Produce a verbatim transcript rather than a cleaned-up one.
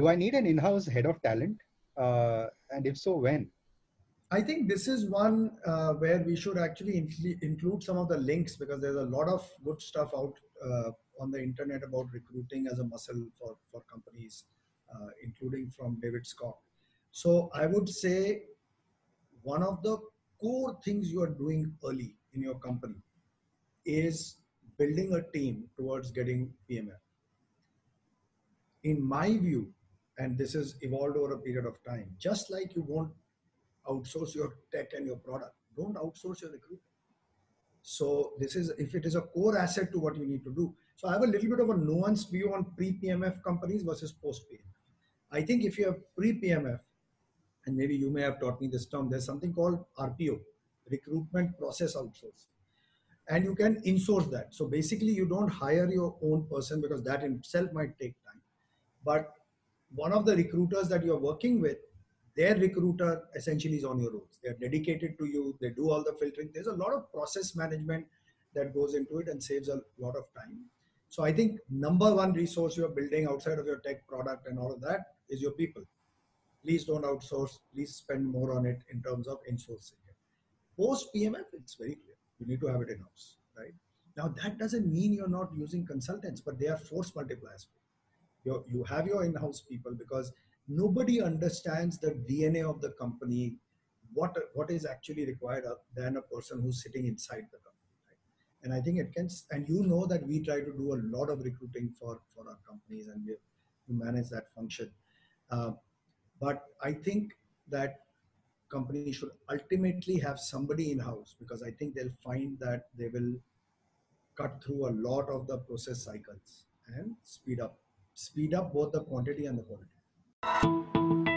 do I need an in-house head of talent? Uh, and if so, when? I think this is one uh, where we should actually incl- include some of the links, because there's a lot of good stuff out uh, on the internet about recruiting as a muscle for, for companies, uh, including from David Scott. So I would say one of the core things you are doing early in your company is building a team towards getting P M F. In my view, and this has evolved over a period of time, just like you won't outsource your tech and your product, don't outsource your recruitment. So this is, if it is a core asset to what you need to do. So I have a little bit of a nuanced view on pre-P M F companies versus post-P M F. I think if you have pre-P M F, and maybe you may have taught me this term, there's something called R P O, recruitment process outsourcing. And you can insource that. So basically you don't hire your own person, because that in itself might take time. But one of the recruiters that you're working with, their recruiter essentially is on your roles. They're dedicated to you. They do all the filtering. There's a lot of process management that goes into it and saves a lot of time. So I think number one resource you're building outside of your tech product and all of that is your people. Please don't outsource. Please spend more on it in terms of insourcing it. Post P M F, it's very clear. You need to have it in-house, right? Now that doesn't mean you're not using consultants, but they are force multipliers. You you have your in-house people, because nobody understands the D N A of the company, what what is actually required of, than a person who's sitting inside the company, right? And I think it can, and you know that we try to do a lot of recruiting for for our companies, and we we manage that function. Uh, but I think that companies should ultimately have somebody in-house, because I think they'll find that they will cut through a lot of the process cycles and speed up speed up both the quantity and the quality.